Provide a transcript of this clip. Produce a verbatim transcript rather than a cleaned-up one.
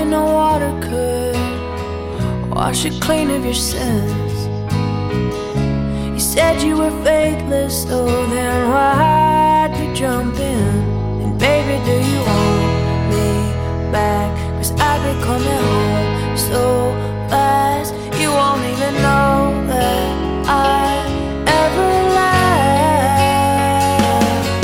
only no water could wash you clean of your sins. You said you were faithless, oh then why